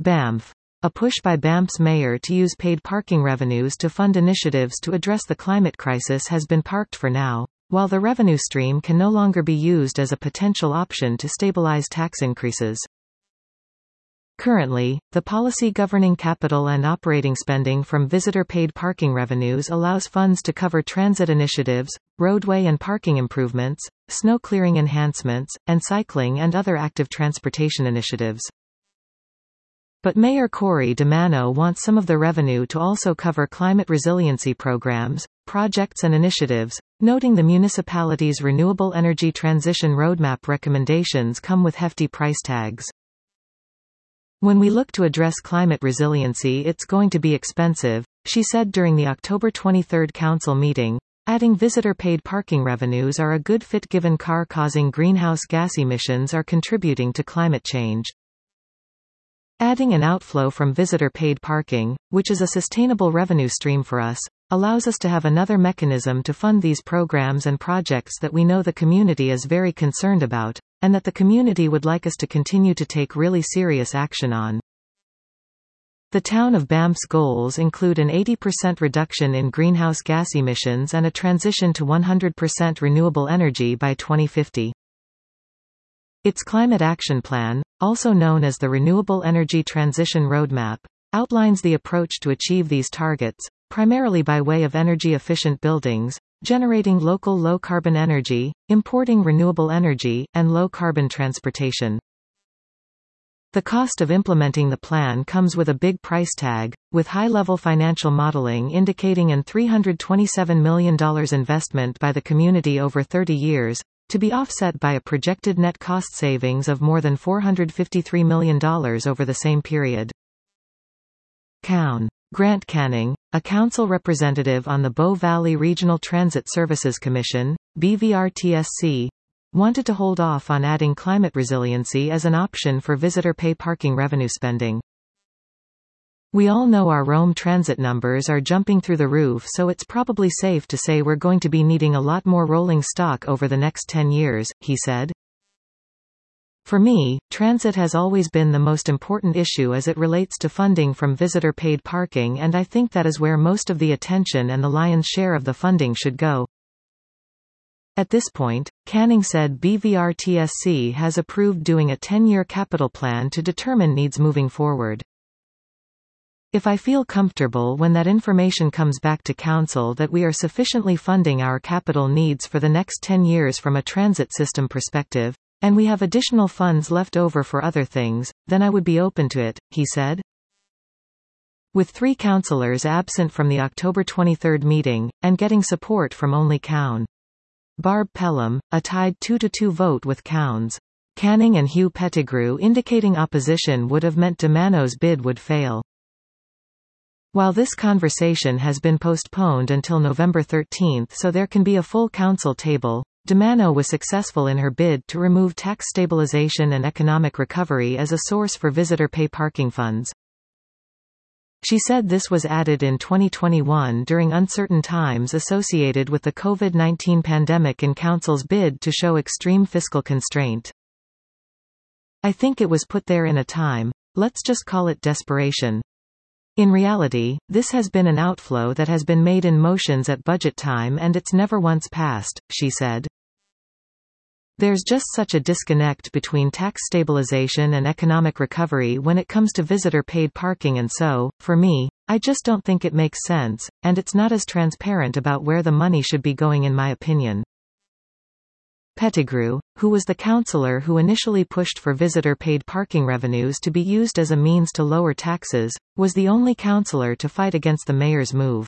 Banff. A push by Banff's mayor to use paid parking revenues to fund initiatives to address the climate crisis has been parked for now, while the revenue stream can no longer be used as a potential option to stabilize tax increases. Currently, the policy governing capital and operating spending from visitor-paid parking revenues allows funds to cover transit initiatives, roadway and parking improvements, snow clearing enhancements, and cycling and other active transportation initiatives. But Mayor Corey DeMano wants some of the revenue to also cover climate resiliency programs, projects and initiatives, noting the municipality's renewable energy transition roadmap recommendations come with hefty price tags. When we look to address climate resiliency, it's going to be expensive, she said during the October 23 council meeting, adding visitor-paid parking revenues are a good fit given car-causing greenhouse gas emissions are contributing to climate change. Adding an outflow from visitor-paid parking, which is a sustainable revenue stream for us, allows us to have another mechanism to fund these programs and projects that we know the community is very concerned about, and that the community would like us to continue to take really serious action on. The town of Banff's goals include an 80% reduction in greenhouse gas emissions and a transition to 100% renewable energy by 2050. Its Climate Action Plan, also known as the Renewable Energy Transition Roadmap, outlines the approach to achieve these targets, primarily by way of energy-efficient buildings, generating local low-carbon energy, importing renewable energy, and low-carbon transportation. The cost of implementing the plan comes with a big price tag, with high-level financial modeling indicating an $327 million investment by the community over 30 years, to be offset by a projected net cost savings of more than $453 million over the same period. Grant Canning, a council representative on the Bow Valley Regional Transit Services Commission, BVRTSC, wanted to hold off on adding climate resiliency as an option for visitor pay parking revenue spending. We all know our Rome transit numbers are jumping through the roof, so it's probably safe to say we're going to be needing a lot more rolling stock over the next 10 years, he said. For me, transit has always been the most important issue as it relates to funding from visitor-paid parking, and I think that is where most of the attention and the lion's share of the funding should go. At this point, Canning said BVRTSC has approved doing a 10-year capital plan to determine needs moving forward. If I feel comfortable when that information comes back to Council that we are sufficiently funding our capital needs for the next 10 years from a transit system perspective, and we have additional funds left over for other things, then I would be open to it, he said. With 3 councillors absent from the October 23 meeting, and getting support from only Cown. Barb Pelham, a tied 2-2 vote with Cowns. Canning and Hugh Pettigrew indicating opposition would have meant DeMano's bid would fail. While this conversation has been postponed until November 13 so there can be a full council table, DeMano was successful in her bid to remove tax stabilization and economic recovery as a source for visitor pay parking funds. She said this was added in 2021 during uncertain times associated with the COVID-19 pandemic in Council's bid to show extreme fiscal constraint. I think it was put there in a time, let's just call it desperation. In reality, this has been an outflow that has been made in motions at budget time and it's never once passed, she said. There's just such a disconnect between tax stabilization and economic recovery when it comes to visitor-paid parking, and so, for me, I just don't think it makes sense, and it's not as transparent about where the money should be going in my opinion. Pettigrew, who was the councillor who initially pushed for visitor-paid parking revenues to be used as a means to lower taxes, was the only councillor to fight against the mayor's move.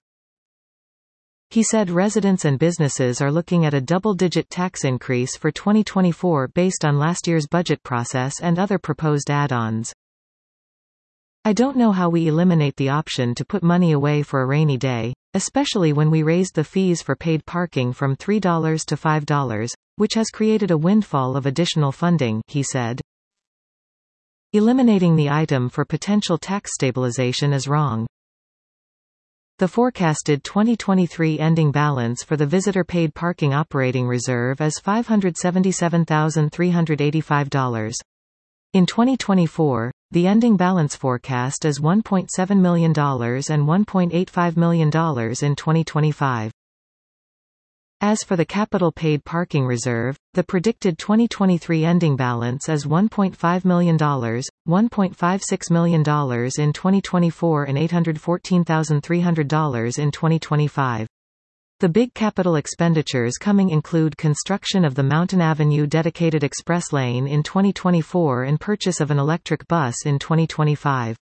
He said residents and businesses are looking at a double-digit tax increase for 2024 based on last year's budget process and other proposed add-ons. I don't know how we eliminate the option to put money away for a rainy day, especially when we raised the fees for paid parking from $3 to $5, which has created a windfall of additional funding, he said. Eliminating the item for potential tax stabilization is wrong. The forecasted 2023 ending balance for the visitor-paid parking operating reserve is $577,385. In 2024, The ending balance forecast is $1.7 million and $1.85 million in 2025. As for the capital paid parking reserve, the predicted 2023 ending balance is $1.5 million, $1.56 million in 2024 and $814,300 in 2025. The big capital expenditures coming include construction of the Mountain Avenue dedicated express lane in 2024 and purchase of an electric bus in 2025.